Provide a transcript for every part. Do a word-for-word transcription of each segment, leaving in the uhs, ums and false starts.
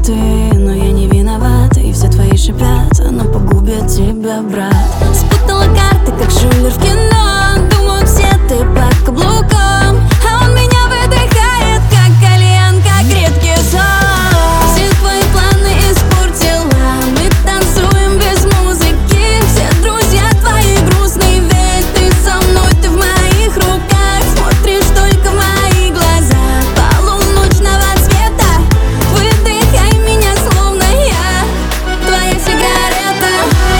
ты, но я не виноват. И все твои шипят, но погубят тебя, брат. Спутала карты, как шулер в кино. Думают все, ты под каблуком, а он меня выдыхает, как кальян, как редкий сон. Все твои планы испортила, мы танцуем без музыки. Все друзья твои грустные, ведь ты со мной, ты в моих руках. Смотришь только в мои глаза полуночного цвета. Выдыхай меня, словно я твоя сигарета.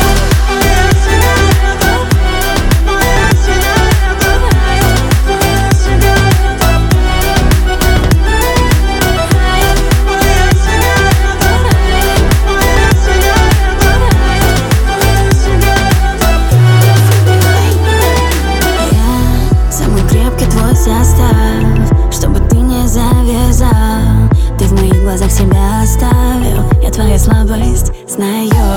Я самый крепкий твой состав, чтобы ты не завязал. Ты в моих глазах себя оставил, я твоя слабость знаю.